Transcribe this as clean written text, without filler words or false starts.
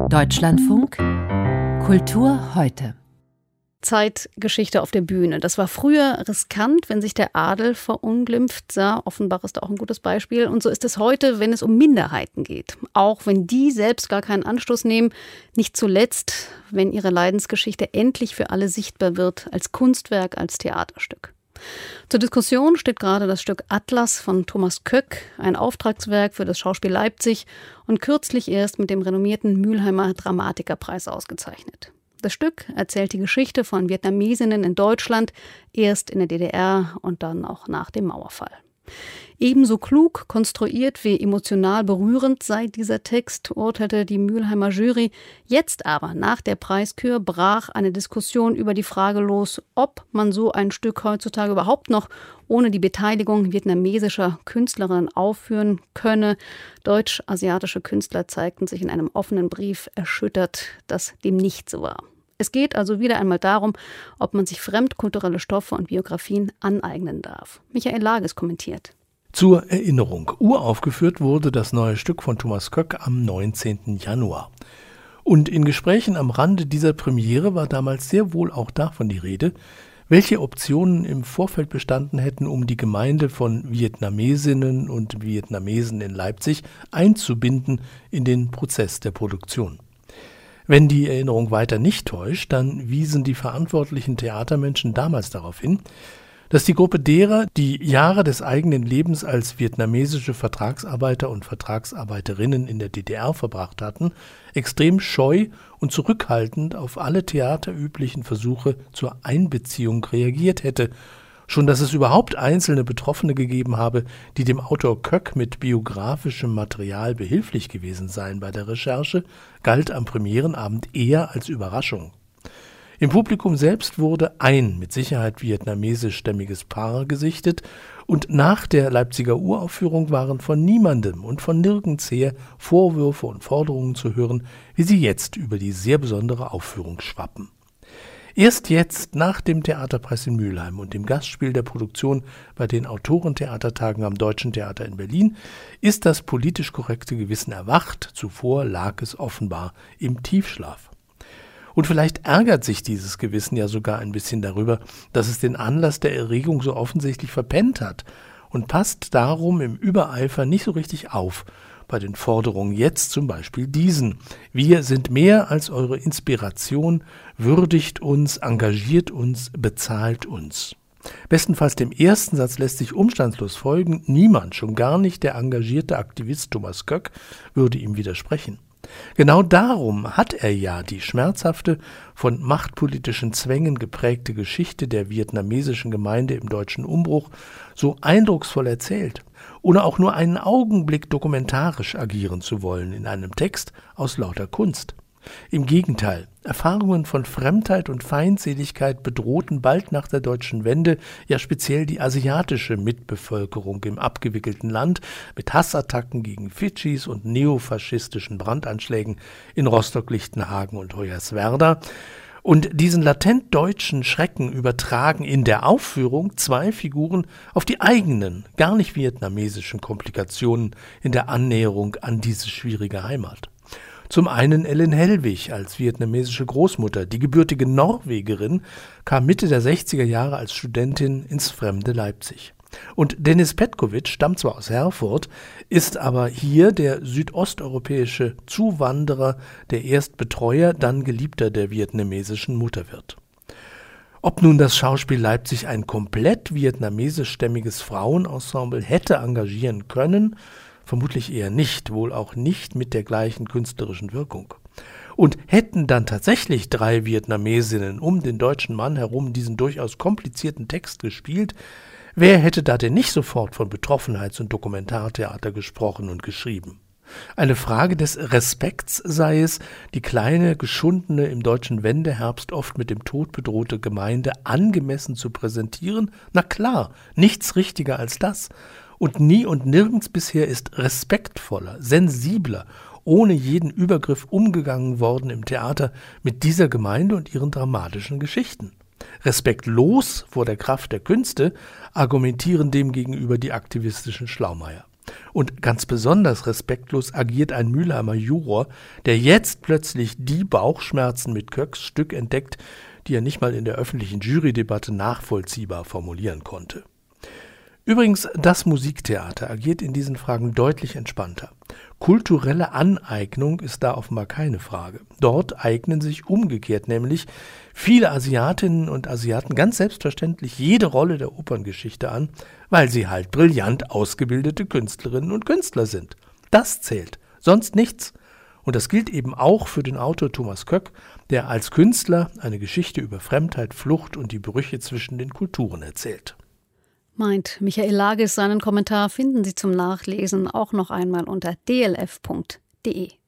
Deutschlandfunk Kultur heute. Zeitgeschichte auf der Bühne. Das war früher riskant, wenn sich der Adel verunglimpft sah. Offenbach ist da auch ein gutes Beispiel. Und so ist es heute, wenn es um Minderheiten geht. Auch wenn die selbst gar keinen Anstoß nehmen. Nicht zuletzt, wenn ihre Leidensgeschichte endlich für alle sichtbar wird, als Kunstwerk, als Theaterstück. Zur Diskussion steht gerade das Stück Atlas von Thomas Köck, ein Auftragswerk für das Schauspiel Leipzig und kürzlich erst mit dem renommierten Mülheimer Dramatikerpreis ausgezeichnet. Das Stück erzählt die Geschichte von Vietnamesinnen in Deutschland, erst in der DDR und dann auch nach dem Mauerfall. Ebenso klug konstruiert wie emotional berührend sei dieser Text, urteilte die Mülheimer Jury. Jetzt aber, nach der Preiskür, brach eine Diskussion über die Frage los, ob man so ein Stück heutzutage überhaupt noch ohne die Beteiligung vietnamesischer Künstlerinnen aufführen könne. Deutsch-asiatische Künstler zeigten sich in einem offenen Brief erschüttert, dass dem nicht so war. Es geht also wieder einmal darum, ob man sich fremdkulturelle Stoffe und Biografien aneignen darf. Michael Lages kommentiert. Zur Erinnerung, uraufgeführt wurde das neue Stück von Thomas Köck am 19. Januar. Und in Gesprächen am Rande dieser Premiere war damals sehr wohl auch davon die Rede, welche Optionen im Vorfeld bestanden hätten, um die Gemeinde von Vietnamesinnen und Vietnamesen in Leipzig einzubinden in den Prozess der Produktion. Wenn die Erinnerung weiter nicht täuscht, dann wiesen die verantwortlichen Theatermenschen damals darauf hin, dass die Gruppe derer, die Jahre des eigenen Lebens als vietnamesische Vertragsarbeiter und Vertragsarbeiterinnen in der DDR verbracht hatten, extrem scheu und zurückhaltend auf alle theaterüblichen Versuche zur Einbeziehung reagiert hätte. Schon dass es überhaupt einzelne Betroffene gegeben habe, die dem Autor Köck mit biografischem Material behilflich gewesen seien bei der Recherche, galt am Premierenabend eher als Überraschung. Im Publikum selbst wurde ein mit Sicherheit vietnamesischstämmiges Paar gesichtet und nach der Leipziger Uraufführung waren von niemandem und von nirgends her Vorwürfe und Forderungen zu hören, wie sie jetzt über die sehr besondere Aufführung schwappen. Erst jetzt, nach dem Theaterpreis in Mülheim und dem Gastspiel der Produktion bei den Autorentheatertagen am Deutschen Theater in Berlin, ist das politisch korrekte Gewissen erwacht. Zuvor lag es offenbar im Tiefschlaf. Und vielleicht ärgert sich dieses Gewissen ja sogar ein bisschen darüber, dass es den Anlass der Erregung so offensichtlich verpennt hat und passt darum im Übereifer nicht so richtig auf. Bei den Forderungen jetzt zum Beispiel diesen: Wir sind mehr als eure Inspiration, würdigt uns, engagiert uns, bezahlt uns. Bestenfalls dem ersten Satz lässt sich umstandslos folgen, niemand, schon gar nicht der engagierte Aktivist Thomas Köck, würde ihm widersprechen. Genau darum hat er ja die schmerzhafte, von machtpolitischen Zwängen geprägte Geschichte der vietnamesischen Gemeinde im deutschen Umbruch so eindrucksvoll erzählt, ohne auch nur einen Augenblick dokumentarisch agieren zu wollen in einem Text aus lauter Kunst. Im Gegenteil, Erfahrungen von Fremdheit und Feindseligkeit bedrohten bald nach der deutschen Wende ja speziell die asiatische Mitbevölkerung im abgewickelten Land mit Hassattacken gegen Fidschis und neofaschistischen Brandanschlägen in Rostock-Lichtenhagen und Hoyerswerda. Und diesen latent deutschen Schrecken übertragen in der Aufführung zwei Figuren auf die eigenen, gar nicht vietnamesischen Komplikationen in der Annäherung an diese schwierige Heimat. Zum einen Ellen Hellwig als vietnamesische Großmutter. Die gebürtige Norwegerin kam Mitte der 60er Jahre als Studentin ins fremde Leipzig. Und Denis Petkovic stammt zwar aus Herford, ist aber hier der südosteuropäische Zuwanderer, der erst Betreuer, dann Geliebter der vietnamesischen Mutter wird. Ob nun das Schauspiel Leipzig ein komplett vietnamesischstämmiges Frauenensemble hätte engagieren können, vermutlich eher nicht, wohl auch nicht mit der gleichen künstlerischen Wirkung. Und hätten dann tatsächlich 3 Vietnamesinnen um den deutschen Mann herum diesen durchaus komplizierten Text gespielt, wer hätte da denn nicht sofort von Betroffenheits- und Dokumentartheater gesprochen und geschrieben? Eine Frage des Respekts sei es, die kleine, geschundene, im deutschen Wendeherbst oft mit dem Tod bedrohte Gemeinde angemessen zu präsentieren? Na klar, nichts richtiger als das. Und nie und nirgends bisher ist respektvoller, sensibler, ohne jeden Übergriff umgegangen worden im Theater mit dieser Gemeinde und ihren dramatischen Geschichten. Respektlos vor der Kraft der Künste argumentieren demgegenüber die aktivistischen Schlaumeier. Und ganz besonders respektlos agiert ein Mülheimer Juror, der jetzt plötzlich die Bauchschmerzen mit Köcks Stück entdeckt, die er nicht mal in der öffentlichen Jurydebatte nachvollziehbar formulieren konnte. Übrigens, das Musiktheater agiert in diesen Fragen deutlich entspannter. Kulturelle Aneignung ist da offenbar keine Frage. Dort eignen sich umgekehrt nämlich viele Asiatinnen und Asiaten ganz selbstverständlich jede Rolle der Operngeschichte an, weil sie halt brillant ausgebildete Künstlerinnen und Künstler sind. Das zählt, sonst nichts. Und das gilt eben auch für den Autor Thomas Köck, der als Künstler eine Geschichte über Fremdheit, Flucht und die Brüche zwischen den Kulturen erzählt. Meint Michael Lages. Seinen Kommentar finden Sie zum Nachlesen auch noch einmal unter dlf.de.